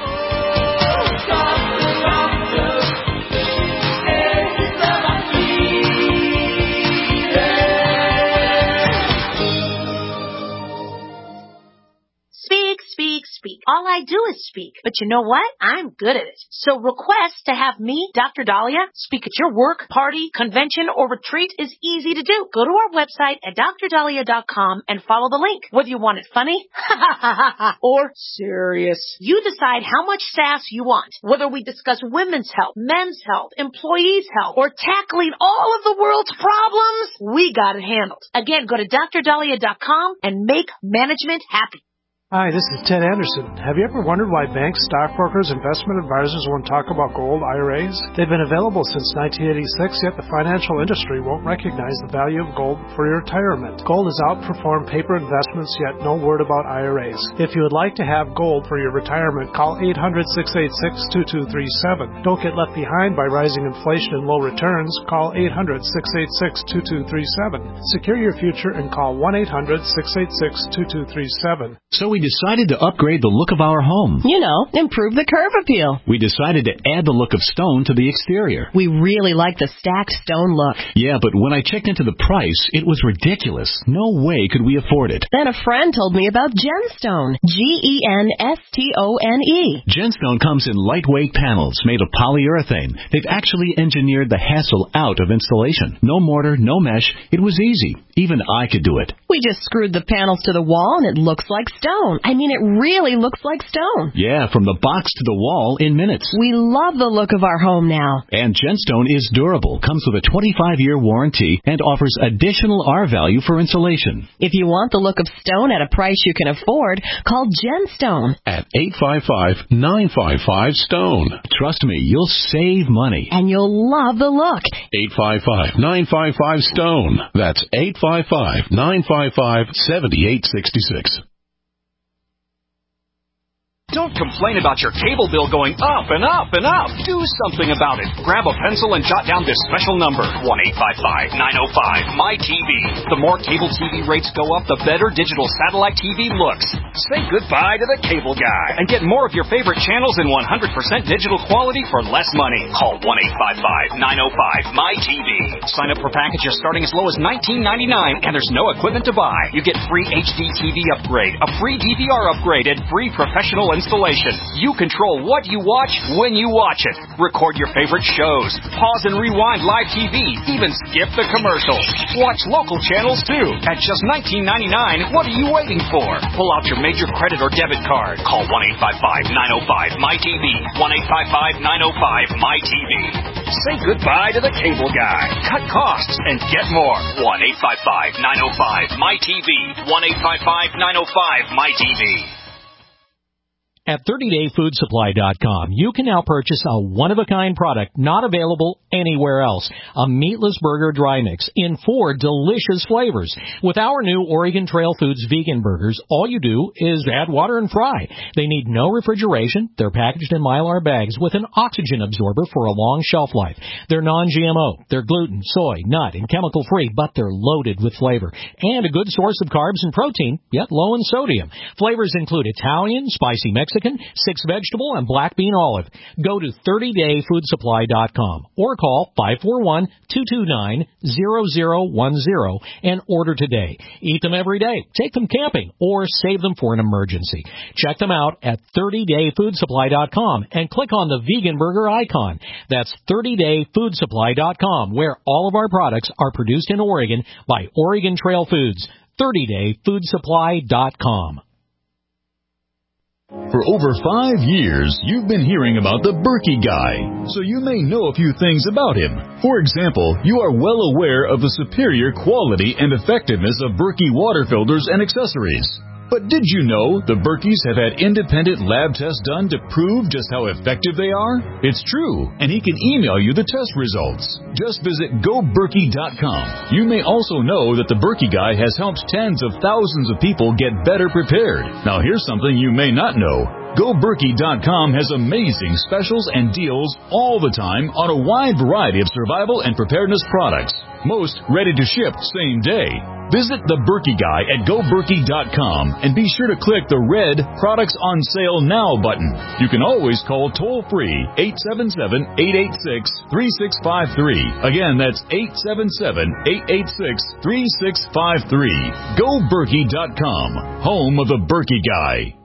Speaker 4: Speak, speak, speak. All I do is speak. But you know what? I'm good at it. So request to have me, Doctor Dahlia, speak at your work, party, convention, or retreat is easy to do. Go to our website at dr dahlia dot com and follow the link. Whether you want it funny or serious, you decide how much sass you want. Whether we discuss women's health, men's health, employees' health, or tackling all of the world's problems, we got it handled. Again, go to dr dahlia dot com and make management happy.
Speaker 5: Hi, this is Ted Anderson. Have you ever wondered why banks, stockbrokers, investment advisors won't talk about gold I R As? They've been available since nineteen eighty-six, yet the financial industry won't recognize the value of gold for your retirement. Gold has outperformed paper investments, yet no word about I R As. If you would like to have gold for your retirement, call eight hundred, six eight six, two two three seven. Don't get left behind by rising inflation and low returns. Call eight hundred, six eight six, two two three seven. Secure your future and call one eight hundred, six eight six, two two three seven.
Speaker 15: So we decided to upgrade the look of our home.
Speaker 16: You know, improve the curve appeal.
Speaker 15: We decided to add the look of stone to the exterior.
Speaker 16: We really like the stacked stone look.
Speaker 15: Yeah, but when I checked into the price, it was ridiculous. No way could we afford it.
Speaker 16: Then a friend told me about Genstone. G E N S T O N E.
Speaker 15: Genstone comes in lightweight panels made of polyurethane. They've actually engineered the hassle out of installation. No mortar, no mesh. It was easy. Even I could do it.
Speaker 16: We just screwed the panels to the wall and it looks like stone. I mean, it really looks like stone.
Speaker 15: Yeah, from the box to the wall in minutes.
Speaker 16: We love the look of our home now.
Speaker 15: And Genstone is durable, comes with a twenty-five year warranty, and offers additional R value for insulation.
Speaker 16: If you want the look of stone at a price you can afford, call Genstone
Speaker 6: at eight five five, nine five five, STONE.
Speaker 15: Trust me, you'll save money.
Speaker 16: And you'll love the look.
Speaker 6: eight five five, nine five five, STONE. That's eight five five, nine five five, seven eight six six.
Speaker 14: Don't complain about your cable bill going up and up and up. Do something about it. Grab a pencil and jot down this special number, one eight five five, nine oh five, M Y T V. The more cable T V rates go up, the better digital satellite T V looks. Say goodbye to the cable guy and get more of your favorite channels in one hundred percent digital quality for less money. Call one eight five five, nine oh five, M Y T V. Sign up for packages starting as low as nineteen ninety-nine, and there's no equipment to buy. You get free H D T V upgrade, a free D V R upgrade, and free professional installation. You control what you watch when you watch it. Record your favorite shows. Pause and rewind live T V. Even skip the commercials. Watch local channels too. At just nineteen ninety-nine, what are you waiting for? Pull out your major credit or debit card. Call one eight five five, nine oh five, M Y T V. one eight five five, nine oh five, M Y T V. Say goodbye to the cable guy. Cut costs and get more. one eight five five, nine oh five, M Y T V. one eight five five, nine oh five, M Y T V.
Speaker 17: At thirty day food supply dot com, you can now purchase a one-of-a-kind product not available anywhere else. A meatless burger dry mix in four delicious flavors. With our new Oregon Trail Foods vegan burgers, all you do is add water and fry. They need no refrigeration. They're packaged in Mylar bags with an oxygen absorber for a long shelf life. They're non G M O. They're gluten, soy, nut, and chemical-free, but they're loaded with flavor. And a good source of carbs and protein, yet low in sodium. Flavors include Italian, spicy Mexican, six vegetable, and black bean olive. Go to thirty day food supply dot com or call five four one, two two nine, zero zero one zero and order today. Eat them every day, take them camping, or save them for an emergency. Check them out at thirty day food supply dot com and click on the vegan burger icon. That's thirty day food supply dot com, where all of our products are produced in Oregon by Oregon Trail Foods. thirty day food supply dot com.
Speaker 18: For over five years, you've been hearing about the Berkey Guy, so you may know a few things about him. For example, you are well aware of the superior quality and effectiveness of Berkey water filters and accessories. But did you know the Berkeys have had independent lab tests done to prove just how effective they are? It's true, and he can email you the test results. Just visit go berkey dot com. You may also know that the Berkey Guy has helped tens of thousands of people get better prepared. Now here's something you may not know. go berkey dot com has amazing specials and deals all the time on a wide variety of survival and preparedness products. Most ready to ship same day. Visit the Berkey Guy at go berkey dot com and be sure to click the red Products on Sale Now button. You can always call toll-free eight seven seven, eight eight six, three six five three. Again, that's eight seven seven, eight eight six, three six five three. go berkey dot com, home of the Berkey Guy.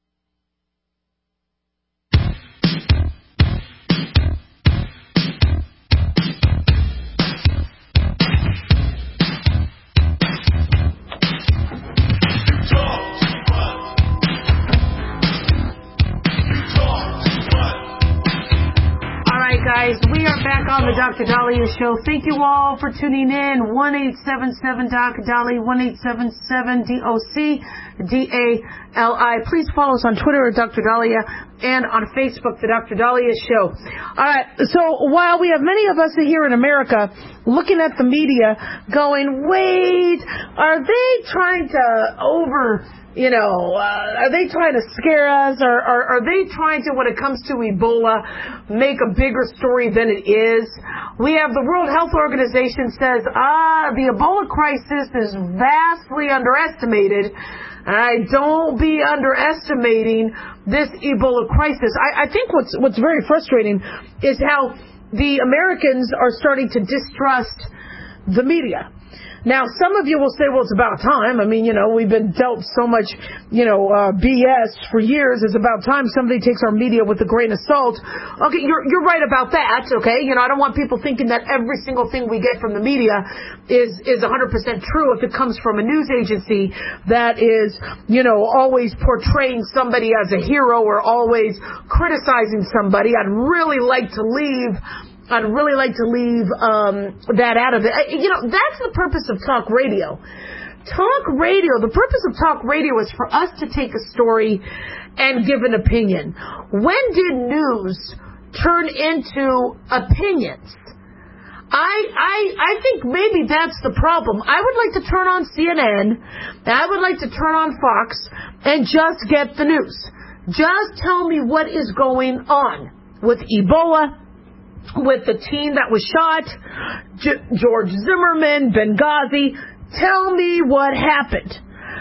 Speaker 3: Guys, we are back on the Doctor Daliah Show. Thank you all for tuning in. one eight seven seven Doc Dolly, one eight seven seven D O C. D A L I. Please follow us on Twitter at Doctor Daliah and on Facebook, The Doctor Daliah Show. All right, so while we have many of us here in America looking at the media going, wait, are they trying to over... You know, uh, are they trying to scare us, or, or are they trying to, when it comes to Ebola, make a bigger story than it is? We have the World Health Organization says, ah, the Ebola crisis is vastly underestimated. I don't be underestimating this Ebola crisis. I, I think what's what's very frustrating is how the Americans are starting to distrust the media. Now, some of you will say, well, it's about time. I mean, you know, we've been dealt so much, you know, uh, B S for years. It's about time somebody takes our media with a grain of salt. Okay, you're you're right about that, okay? You know, I don't want people thinking that every single thing we get from the media is, is one hundred percent true if it comes from a news agency that is, you know, always portraying somebody as a hero or always criticizing somebody. I'd really like to leave... I'd really like to leave um, that out of it. You know, that's the purpose of talk radio. Talk radio, the purpose of talk radio is for us to take a story and give an opinion. When did news turn into opinions? I, I, I think maybe that's the problem. I would like to turn on C N N, I would like to turn on Fox, and just get the news. Just tell me what is going on with Ebola, with the teen that was shot, G- George Zimmerman, Benghazi. Tell me what happened.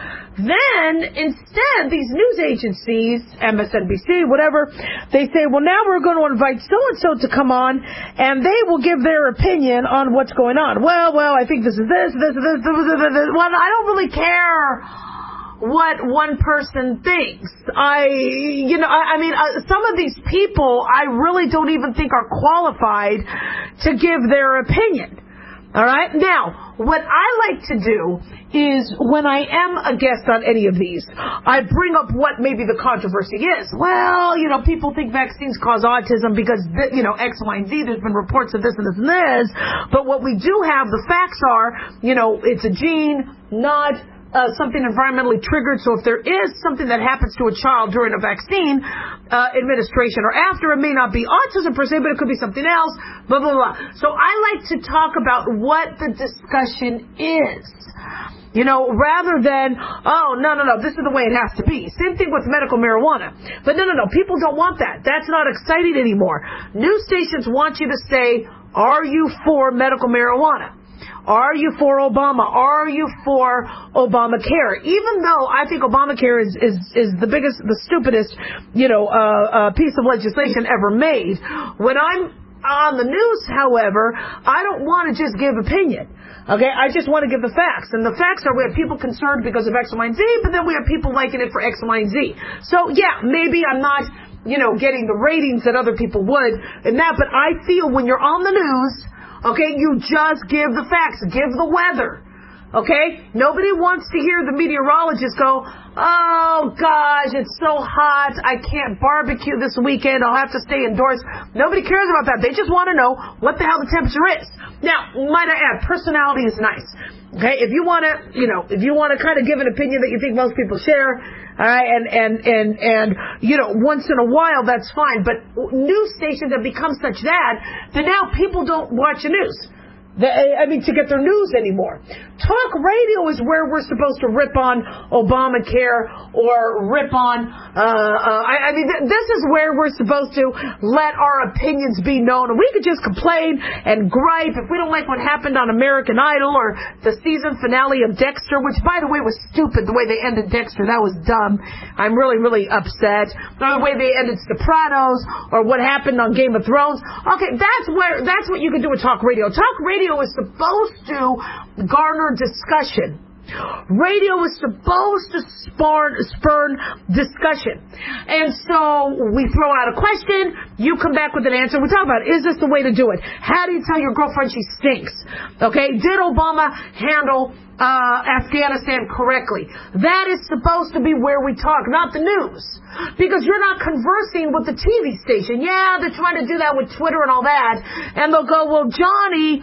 Speaker 3: Then, instead, these news agencies, M S N B C, whatever, they say, well, now we're going to invite so-and-so to come on, and they will give their opinion on what's going on. Well, well, I think this is this, this, this, this, this, this, this. Well, I don't really care what one person thinks. I, you know, I, I mean, uh, some of these people I really don't even think are qualified to give their opinion. All right? Now, what I like to do is when I am a guest on any of these, I bring up what maybe the controversy is. Well, you know, people think vaccines cause autism because, you know, X, Y, and Z. There's been reports of this and this and this. But what we do have, the facts are, you know, it's a gene, not Uh, something environmentally triggered. So if there is something that happens to a child during a vaccine uh, administration or after, it may not be autism per se, but it could be something else, blah, blah, blah. So I like to talk about what the discussion is. You know, rather than, oh, no, no, no, this is the way it has to be. Same thing with medical marijuana. But no, no, no, people don't want that. That's not exciting anymore. News stations want you to say, are you for medical marijuana? Are you for Obama? Are you for Obamacare? Even though I think Obamacare is, is, is the biggest, the stupidest, you know, uh, uh, piece of legislation ever made. When I'm on the news, however, I don't want to just give opinion. Okay, I just want to give the facts. And the facts are we have people concerned because of X, Y, and Z, but then we have people liking it for X, Y, and Z. So, yeah, maybe I'm not, you know, getting the ratings that other people would in that, but I feel when you're on the news, okay, you just give the facts. Give the weather. Okay? Nobody wants to hear the meteorologist go, oh, gosh, it's so hot. I can't barbecue this weekend. I'll have to stay indoors. Nobody cares about that. They just want to know what the hell the temperature is. Now, might I add, personality is nice. Okay? If you want to, you know, if you want to kind of give an opinion that you think most people share, all right, and, and, and, and, you know, once in a while, that's fine. But news stations have become such that, that now people don't watch the news. The, I mean, to get their news anymore. Talk radio is where we're supposed to rip on Obamacare or rip on, uh, uh, I, I mean, th- this is where we're supposed to let our opinions be known. And we could just complain and gripe if we don't like what happened on American Idol or the season finale of Dexter, which, by the way, was stupid, the way they ended Dexter. That was dumb. I'm really, really upset. Or the way they ended Sopranos or what happened on Game of Thrones. Okay, that's where, that's what you can do with talk radio. Talk radio is supposed to garner discussion. Radio is supposed to spurn, spurn discussion. And so we throw out a question, you come back with an answer. We talk about, is this the way to do it? How do you tell your girlfriend she stinks? Okay, did Obama handle uh, Afghanistan correctly? That is supposed to be where we talk, not the news. Because you're not conversing with the T V station. Yeah, they're trying to do that with Twitter and all that. And they'll go, well, Johnny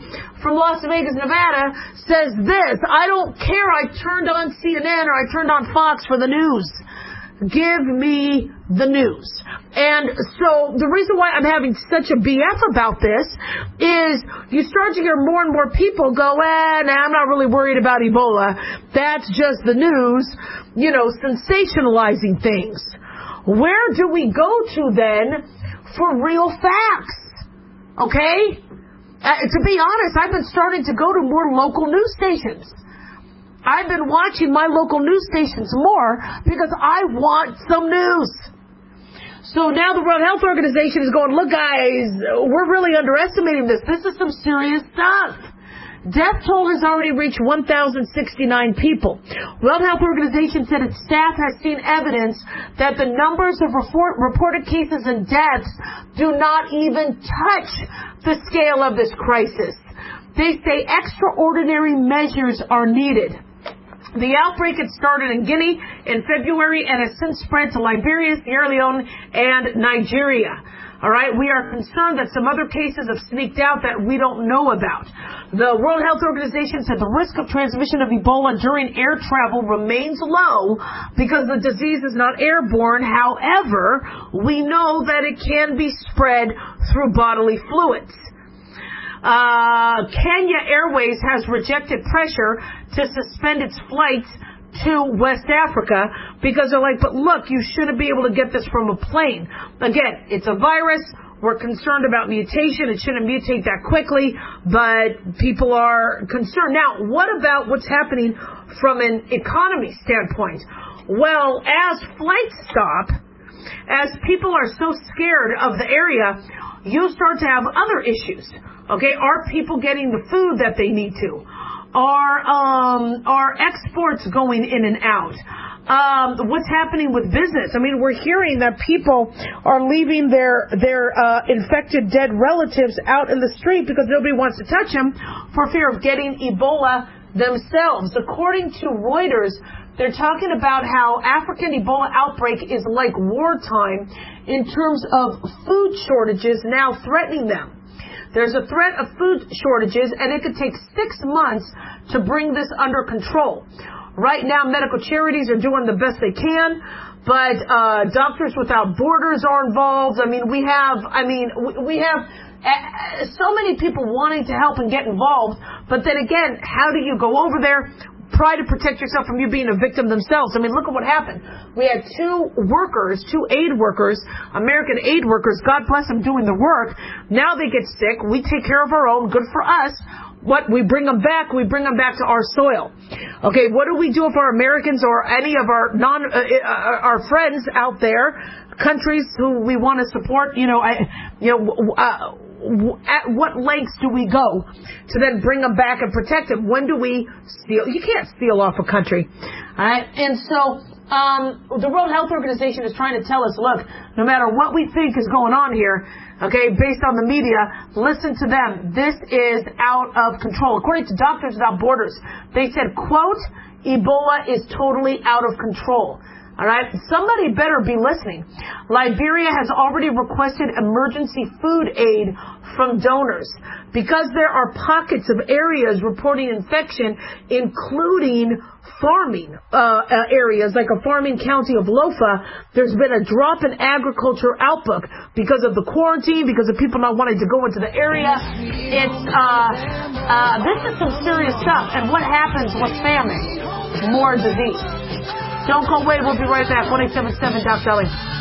Speaker 3: from Las Vegas, Nevada, says this: I don't care, I turned on C N N or I turned on Fox for the news. Give me the news. And so the reason why I'm having such a B F about this is you start to hear more and more people go, eh, nah, I'm not really worried about Ebola. That's just the news, you know, sensationalizing things. Where do we go to then for real facts? Okay? Uh, to be honest, I've been starting to go to more local news stations. I've been watching my local news stations more because I want some news. So now the World Health Organization is going, look guys, we're really underestimating this. This is some serious stuff. Death toll has already reached one thousand sixty-nine people. World Health Organization said its staff has seen evidence that the numbers of report, reported cases and deaths do not even touch the scale of this crisis. They say extraordinary measures are needed. The outbreak had started in Guinea in February and has since spread to Liberia, Sierra Leone, and Nigeria. All right, we are concerned that some other cases have sneaked out that we don't know about. The World Health Organization said the risk of transmission of Ebola during air travel remains low because the disease is not airborne. However, we know that it can be spread through bodily fluids. Uh, Kenya Airways has rejected pressure to suspend its flights to West Africa because they're like, but look, you shouldn't be able to get this from a plane. Again, it's a virus. We're concerned about mutation. It shouldn't mutate that quickly, but people are concerned. Now, what about what's happening from an economy standpoint? Well, as flights stop, as people are so scared of the area, you start to have other issues. Okay, are people getting the food that they need to? Are um, are exports going in and out? Um, what's happening with business? I mean, we're hearing that people are leaving their their uh, infected dead relatives out in the street because nobody wants to touch them for fear of getting Ebola themselves. According to Reuters, they're talking about how African Ebola outbreak is like wartime in terms of food shortages now threatening them. There's a threat of food shortages, and it could take six months to bring this under control. Right now, medical charities are doing the best they can, but uh, Doctors Without Borders are involved. I mean, we have, I mean, we have uh, so many people wanting to help and get involved, but then again, how do you go over there? Try to protect yourself from you being a victim themselves. I mean, look at what happened. We had two workers, two aid workers, American aid workers, God bless them, doing the work. Now they get sick. We take care of our own. Good for us. What, we bring them back, we bring them back to our soil. Okay, what do we do if our Americans or any of our non, uh, uh, our friends out there, countries who we want to support, you know, I, you know, uh, at what lengths do we go to then bring them back and protect them? When do we steal? You can't steal off a country. All right? And so um, the World Health Organization is trying to tell us, look, no matter what we think is going on here, okay, based on the media, listen to them. This is out of control. According to Doctors Without Borders, they said, quote, Ebola is totally out of control. All right, somebody better be listening. Liberia has already requested emergency food aid from donors because there are pockets of areas reporting infection, including farming uh, uh, areas like a farming county of Lofa. There's been a drop in agriculture output because of the quarantine, because of people not wanting to go into the area. It's uh, uh, this is some serious stuff. And what happens with famine? More disease. Don't go away. We'll be right back. one eight seven seven Doc Dolly.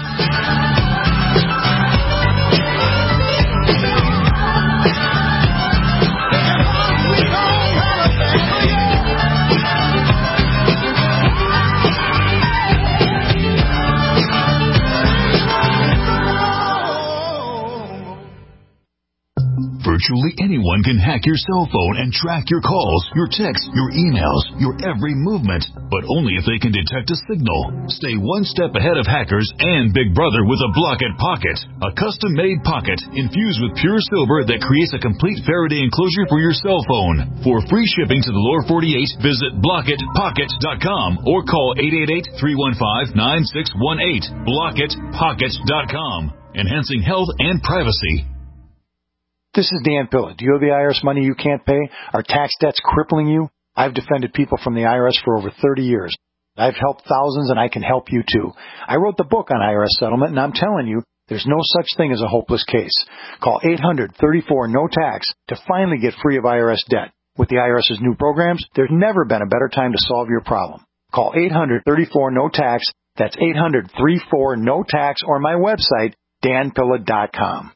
Speaker 18: Virtually anyone can hack your cell phone and track your calls, your texts, your emails, your every movement, but only if they can detect a signal. Stay one step ahead of hackers and Big Brother with a Blockit Pocket, a custom-made pocket infused with pure silver that creates a complete Faraday enclosure for your cell phone. For free shipping to the lower forty-eight, visit blockit pocket dot com or call eight eight eight, three one five, nine six one eight. blockit pocket dot com, enhancing health and privacy.
Speaker 19: This is Dan Pilla. Do you owe the I R S money you can't pay? Are tax debts crippling you? I've defended people from the I R S for over thirty years. I've helped thousands, and I can help you too. I wrote the book on I R S settlement, and I'm telling you, there's no such thing as a hopeless case. Call eight hundred, thirty-four, no tax to finally get free of I R S debt. With the IRS's new programs, there's never been a better time to solve your problem. Call eight hundred, thirty-four, no tax. That's eight hundred, thirty-four, no tax, or my website, dan pilla dot com.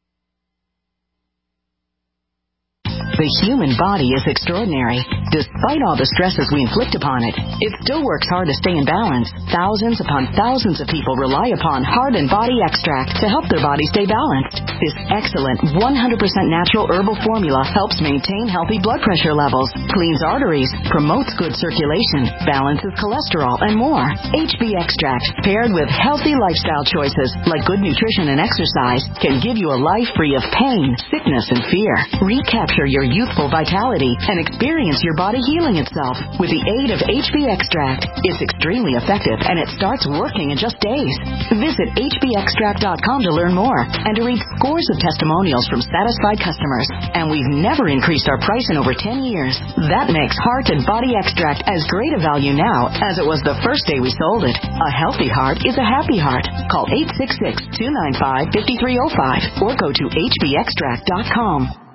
Speaker 20: The human body is extraordinary. Despite all the stresses we inflict upon it, it still works hard to stay in balance. Thousands upon thousands of people rely upon Heart and Body Extract to help their body stay balanced. This excellent one hundred percent natural herbal formula helps maintain healthy blood pressure levels, cleans arteries, promotes good circulation, balances cholesterol, and more. H B Extract, paired with healthy lifestyle choices like good nutrition and exercise, can give you a life free of pain, sickness, and fear. Recapture your youthful vitality and experience your body healing itself with the aid of H B Extract. It's extremely effective, and it starts working in just days. Visit H B extract dot com to learn more and to read scores of testimonials from satisfied customers. And we've never increased our price in over ten years. That makes Heart and Body Extract as great a value now as it was the first day we sold it. A healthy heart is a happy heart. Call eight six six, two nine five, five three zero five or go to H B extract dot com.